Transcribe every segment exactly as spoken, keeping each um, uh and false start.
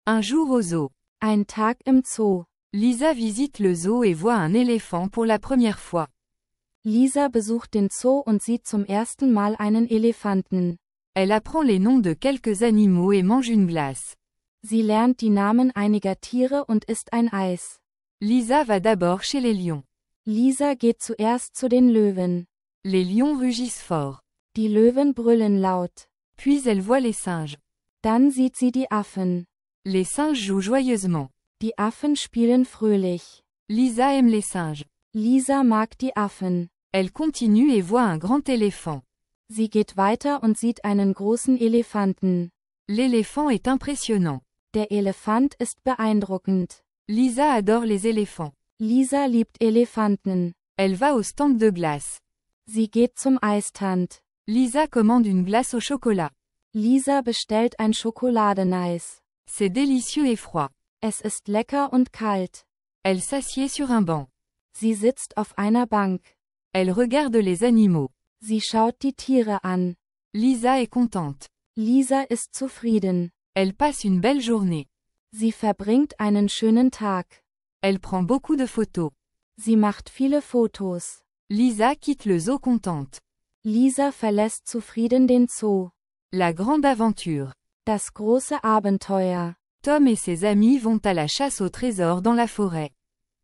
Un jour au zoo. Ein Tag im Zoo. Lisa visite le zoo et voit un éléphant pour la première fois. Lisa besucht den Zoo und sieht zum ersten Mal einen Elefanten. Elle apprend les noms de quelques animaux et mange une glace. Sie lernt die Namen einiger Tiere und isst ein Eis. Lisa va d'abord chez les lions. Lisa geht zuerst zu den Löwen. Les lions rugissent fort. Die Löwen brüllen laut. Puis elle voit les singes. Dann sieht sie die Affen. Les singes jouent joyeusement. Die Affen spielen fröhlich. Lisa aime les singes. Lisa mag die Affen. Elle continue et voit un grand éléphant. Sie geht weiter und sieht einen großen Elefanten. L'éléphant est impressionnant. Der Elefant ist beeindruckend. Lisa adore les éléphants. Lisa liebt Elefanten. Elle va au stand de glace. Sie geht zum Eistand. Lisa commande une glace au chocolat. Lisa bestellt ein Schokoladeneis. C'est délicieux et froid. Es ist lecker und kalt. Elle s'assied sur un banc. Sie sitzt auf einer Bank. Elle regarde les animaux. Sie schaut die Tiere an. Lisa est contente. Lisa ist zufrieden. Elle passe une belle journée. Sie verbringt einen schönen Tag. Elle prend beaucoup de photos. Sie macht viele Fotos. Lisa quitte le zoo contente. Lisa verlässt zufrieden den Zoo. La grande aventure. Das große Abenteuer. Tom et ses amis vont à la chasse au trésor dans la forêt.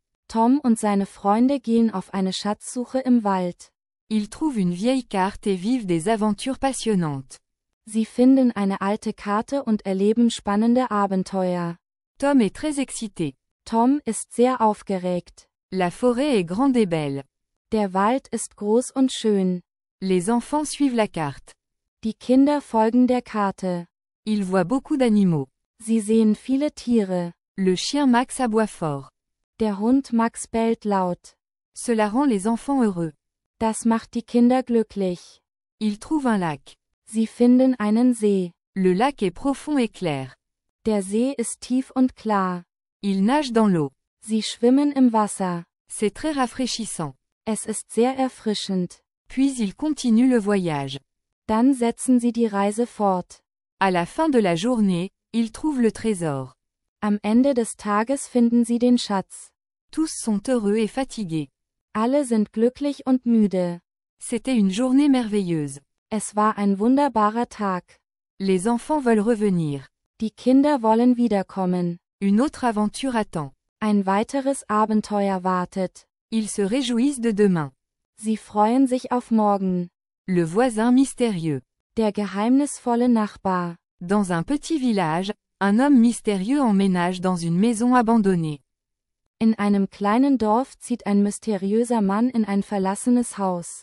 Tom und seine Freunde gehen auf eine Schatzsuche im Wald. Ils trouvent une vieille carte et vivent des aventures passionnantes. Sie finden eine alte Karte und erleben spannende Abenteuer. Tom est très excité. Tom ist sehr aufgeregt. La forêt est grande et belle. Der Wald ist groß und schön. Les enfants suivent la carte. Die Kinder folgen der Karte. Ils voient beaucoup d'animaux. Sie sehen viele Tiere. Le chien Max aboie fort. Der Hund Max bellt laut. Cela rend les enfants heureux. Das macht die Kinder glücklich. Ils trouvent un lac. Sie finden einen See. Le lac est profond et clair. Der See ist tief und klar. Ils nagent dans l'eau. Sie schwimmen im Wasser. C'est très rafraîchissant. Es ist sehr erfrischend. Puis ils continuent le voyage. Dann setzen sie die Reise fort. À la fin de la journée, ils trouvent le trésor. Am Ende des Tages finden sie den Schatz. Tous sont heureux et fatigués. Alle sind glücklich und müde. C'était une journée merveilleuse. Es war ein wunderbarer Tag. Les enfants veulent revenir. Die Kinder wollen wiederkommen. Une autre aventure attend. Ein weiteres Abenteuer wartet. Ils se réjouissent de demain. Sie freuen sich auf morgen. Le voisin mystérieux. Der geheimnisvolle Nachbar. Dans un petit village, un homme mystérieux emménage dans une maison abandonnée. In einem kleinen Dorf zieht ein mysteriöser Mann in ein verlassenes Haus.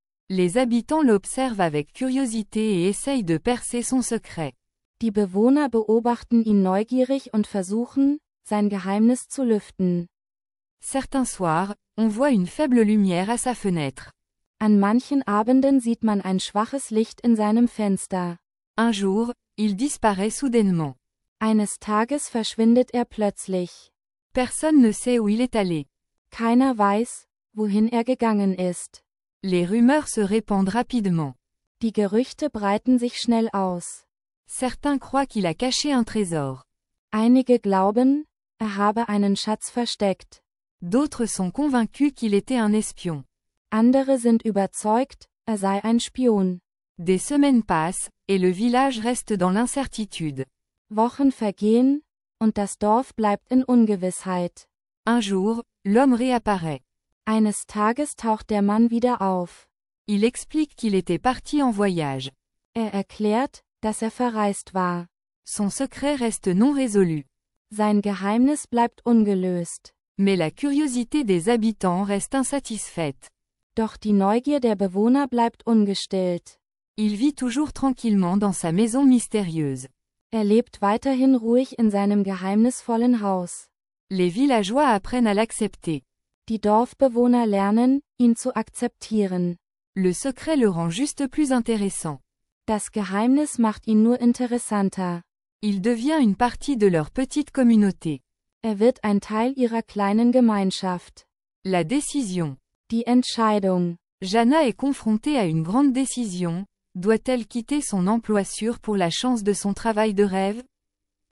Les habitants l'observent avec curiosité et essayent de percer son secret. Die Bewohner beobachten ihn neugierig und versuchen, sein Geheimnis zu lüften. Certains soirs, on voit une faible lumière à sa fenêtre. An manchen Abenden sieht man ein schwaches Licht in seinem Fenster. Un jour, il disparaît soudainement. Eines Tages verschwindet er plötzlich. Personne ne sait où il est allé. Keiner weiß, wohin er gegangen ist. Les rumeurs se répandent rapidement. Die Gerüchte breiten sich schnell aus. Certains croient qu'il a caché un trésor. Einige glauben, er habe einen Schatz versteckt. D'autres sont convaincus qu'il était un espion. Andere sind überzeugt, er sei ein Spion. Des semaines passent, et le village reste dans l'incertitude. Wochen vergehen, und das Dorf bleibt in Ungewissheit. Un jour, l'homme réapparaît. Eines Tages taucht der Mann wieder auf. Il explique qu'il était parti en voyage. Er erklärt, dass er verreist war. Son secret reste non résolu. Sein Geheimnis bleibt ungelöst. Mais la curiosité des habitants reste insatisfaite. Doch die Neugier der Bewohner bleibt ungestillt. Il vit toujours tranquillement dans sa maison mystérieuse. Er lebt weiterhin ruhig in seinem geheimnisvollen Haus. Les villageois apprennent à l'accepter. Die Dorfbewohner lernen, ihn zu akzeptieren. Le secret le rend juste plus intéressant. Das Geheimnis macht ihn nur interessanter. Il devient une partie de leur petite communauté. Er wird ein Teil ihrer kleinen Gemeinschaft. La décision. Die Entscheidung. Jana est confrontée à une grande décision. Doit-elle quitter son emploi sûr pour la chance de son travail de rêve?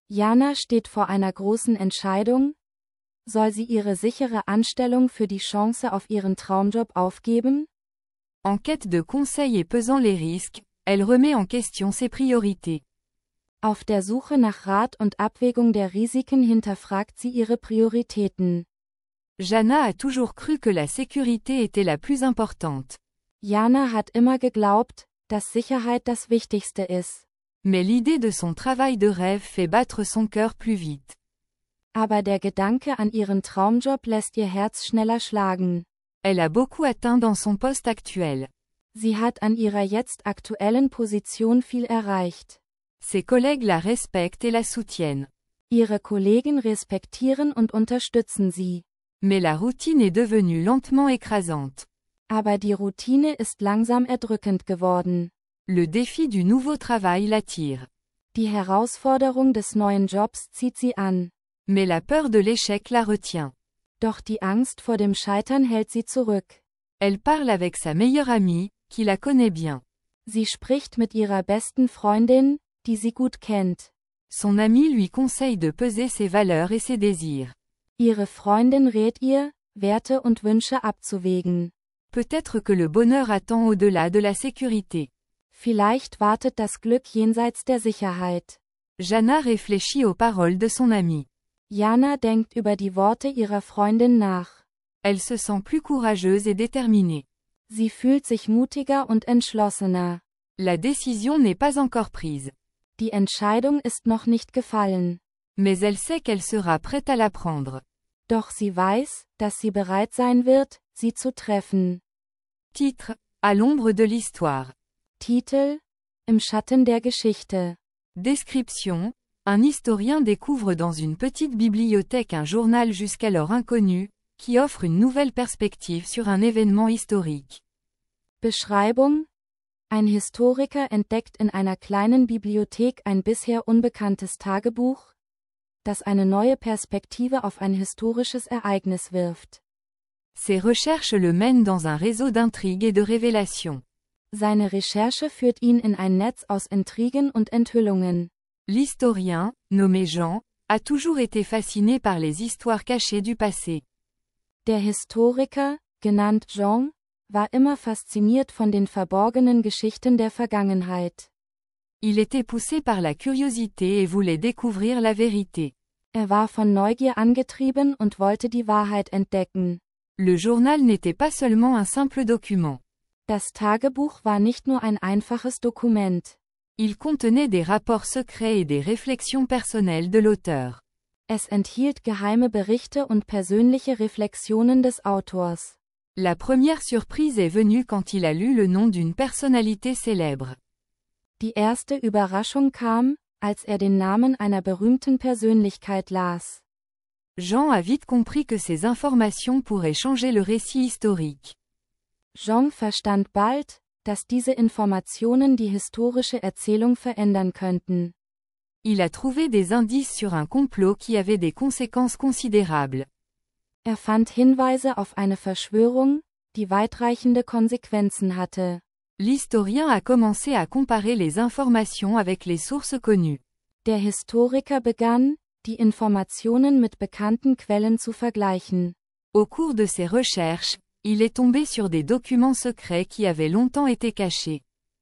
Jana steht vor einer großen Entscheidung. Soll sie ihre sichere Anstellung für die Chance auf ihren Traumjob aufgeben? En quête de conseils et pesant les risques, elle remet en question ses priorités. Auf der Suche nach Rat und Abwägung der Risiken hinterfragt sie ihre Prioritäten. Jana a toujours cru que la sécurité était la plus importante. Jana hat immer geglaubt, dass Sicherheit das Wichtigste ist. Mais l'idée de son travail de rêve fait battre son cœur plus vite. Aber der Gedanke an ihren Traumjob lässt ihr Herz schneller schlagen. Elle a beaucoup atteint dans son poste actuel. Sie hat an ihrer jetzt aktuellen Position viel erreicht. Ses collègues la respectent et la soutiennent. Ihre Kollegen respektieren und unterstützen sie. Mais la routine est devenue lentement écrasante. Aber die Routine ist langsam erdrückend geworden. Le défi du nouveau travail l'attire. Die Herausforderung des neuen Jobs zieht sie an. Mais la peur de l'échec la retient. Doch die Angst vor dem Scheitern hält sie zurück. Elle parle avec sa meilleure amie, qui la connaît bien. Sie spricht mit ihrer besten Freundin, die sie gut kennt. Son amie lui conseille de peser ses valeurs et ses désirs. Ihre Freundin rät ihr, Werte und Wünsche abzuwägen. Peut-être que le bonheur attend au-delà de la sécurité. Vielleicht wartet das Glück jenseits der Sicherheit. Jana réfléchit aux paroles de son amie. Jana denkt über die Worte ihrer Freundin nach. Elle se sent plus courageuse et déterminée. Sie fühlt sich mutiger und entschlossener. La décision n'est pas encore prise. Die Entscheidung ist noch nicht gefallen. Mais elle sait qu'elle sera prête à la prendre. Doch sie weiß, dass sie bereit sein wird, sie zu treffen. Titre: À l'ombre de l'histoire. Titel: Im Schatten der Geschichte. Description: Un historien découvre dans une petite bibliothèque un journal jusqu'alors inconnu, qui offre une nouvelle perspective sur un événement historique. Beschreibung: Ein Historiker entdeckt in einer kleinen Bibliothek ein bisher unbekanntes Tagebuch, das eine neue Perspektive auf ein historisches Ereignis wirft. Ses recherches le mènent dans un réseau d'intrigues et de révélations. Seine Recherche führt ihn in ein Netz aus Intrigen und Enthüllungen. L'historien, nommé Jean, a toujours été fasciné par les histoires cachées du passé. Der Historiker, genannt Jean, war immer fasziniert von den verborgenen Geschichten der Vergangenheit. Il était poussé par la curiosité et voulait découvrir la vérité. Er war von Neugier angetrieben und wollte die Wahrheit entdecken. Le journal n'était pas seulement un simple document. Das Tagebuch war nicht nur ein einfaches Dokument. Il contenait des rapports secrets et des réflexions personnelles de l'auteur. Es enthielt geheime Berichte und persönliche Reflexionen des Autors. La première surprise est venue quand il a lu le nom d'une personnalité célèbre. Die erste Überraschung kam, als er den Namen einer berühmten Persönlichkeit las. Jean a vite compris que ces informations pourraient changer le récit historique. Jean verstand bald, dass diese Informationen die historische Erzählung verändern könnten. Il a trouvé des indices sur un complot qui avait des conséquences considérables. Er fand Hinweise auf eine Verschwörung, die weitreichende Konsequenzen hatte. L'historien a commencé à comparer les informations avec les sources connues. Der Historiker begann, die Informationen mit bekannten Quellen zu vergleichen. Au cours de ses recherches, il est tombé sur des documents secrets qui avaient longtemps été cachés.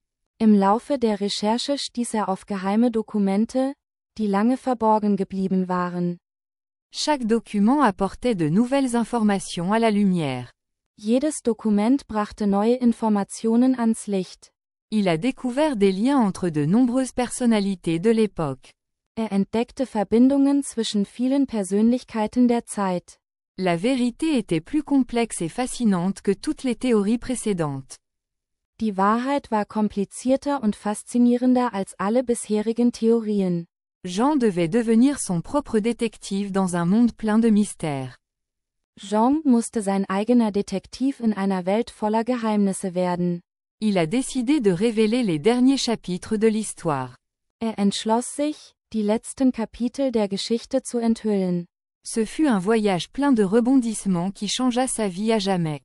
Im Laufe der Recherche stieß er auf geheime Dokumente, die lange verborgen geblieben waren. Chaque document apportait de nouvelles informations à la lumière. Jedes Dokument brachte neue Informationen ans Licht. Il a découvert des liens entre de nombreuses personnalités de l'époque. Er entdeckte Verbindungen zwischen vielen Persönlichkeiten der Zeit. La vérité était plus complexe et fascinante que toutes les théories précédentes. Die Wahrheit war komplizierter und faszinierender als alle bisherigen Theorien. Jean devait devenir son propre détective dans un monde plein de mystères. Jean musste sein eigener Detektiv in einer Welt voller Geheimnisse werden. Il a décidé de révéler les derniers chapitres de l'histoire. Er entschloss sich, die letzten Kapitel der Geschichte zu enthüllen. Ce fut un voyage plein de rebondissements qui changea sa vie à jamais.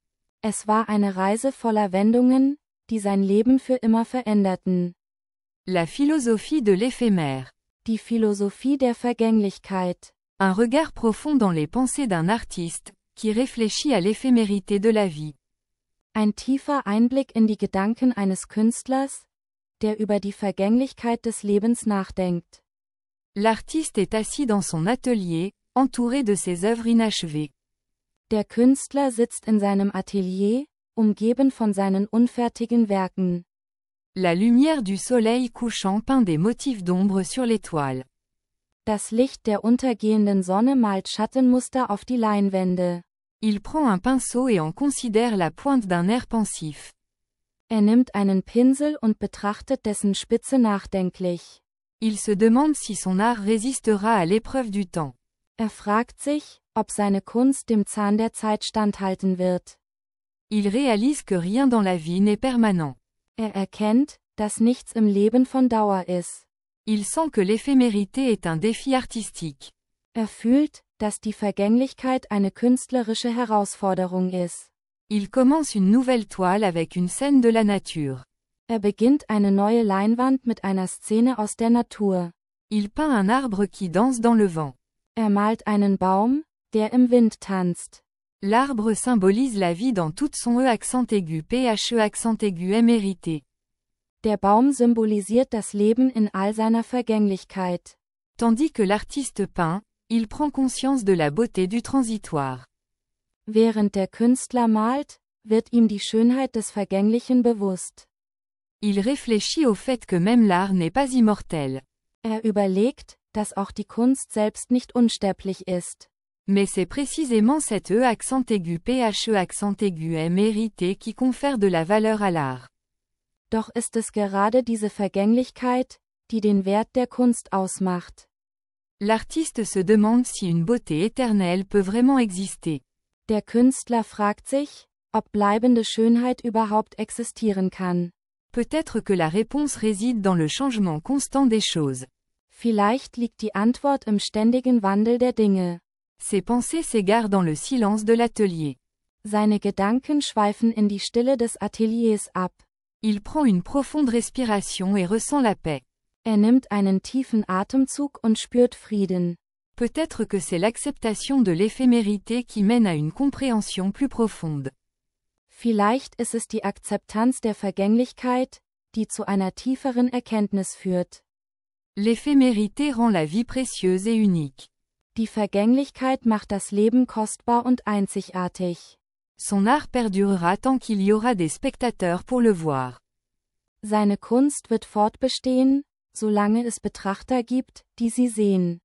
Es war eine Reise voller Wendungen, die sein Leben für immer veränderten. La philosophie de l'éphémère. Die Philosophie der Vergänglichkeit. Un regard profond dans les pensées d'un artiste, qui réfléchit à l'éphémérité de la vie. Ein tiefer Einblick in die Gedanken eines Künstlers, der über die Vergänglichkeit des Lebens nachdenkt. L'artiste est assis dans son atelier, entouré de ses œuvres inachevées. Der Künstler sitzt in seinem Atelier, umgeben von seinen unfertigen Werken. La lumière du soleil couchant peint des motifs d'ombre sur les toiles. Das Licht der untergehenden Sonne malt Schattenmuster auf die Leinwände. Il prend un pinceau et en considère la pointe d'un air pensif. Er nimmt einen Pinsel und betrachtet dessen Spitze nachdenklich. Il se demande si son art résistera à l'épreuve du temps. Er fragt sich, ob seine Kunst dem Zahn der Zeit standhalten wird. Il réalise que rien dans la vie n'est permanent. Er erkennt, dass nichts im Leben von Dauer ist. Il sent que l'éphémérité est un défi artistique. Er fühlt, dass die Vergänglichkeit eine künstlerische Herausforderung ist. Il commence une nouvelle toile avec une scène de la nature. Er beginnt eine neue Leinwand mit einer Szene aus der Natur. Il peint un arbre qui danse dans le vent. Er malt einen Baum, der im Wind tanzt. L'arbre symbolise la vie dans toute son E accent aigu P H E accent aigu émérité. Der Baum symbolisiert das Leben in all seiner Vergänglichkeit. Tandis que l'artiste peint, il prend conscience de la beauté du transitoire. Während der Künstler malt, wird ihm die Schönheit des Vergänglichen bewusst. Il réfléchit au fait que même l'art n'est pas immortel. Er überlegt, dass auch die Kunst selbst nicht unsterblich ist. Mais c'est précisément cette E accent aigu P H E accent aigu émérité qui confère de la valeur à l'art. Doch ist es gerade diese Vergänglichkeit, die den Wert der Kunst ausmacht. L'artiste se demande si une beauté éternelle peut vraiment exister. Der Künstler fragt sich, ob bleibende Schönheit überhaupt existieren kann. Peut-être que la réponse réside dans le changement constant des choses. Vielleicht liegt die Antwort im ständigen Wandel der Dinge. Ses pensées s'égarent dans le silence de l'atelier. Seine Gedanken schweifen in die Stille des Ateliers ab. Il prend une profonde respiration et ressent la paix. Er nimmt einen tiefen Atemzug und spürt Frieden. Peut-être que c'est l'acceptation de l'éphémérité qui mène à une compréhension plus profonde. Vielleicht ist es die Akzeptanz der Vergänglichkeit, die zu einer tieferen Erkenntnis führt. L'éphémérité rend la vie précieuse et unique. Die Vergänglichkeit macht das Leben kostbar und einzigartig. Son art perdurera tant qu'il y aura des spectateurs pour le voir. Seine Kunst wird fortbestehen, solange es Betrachter gibt, die sie sehen.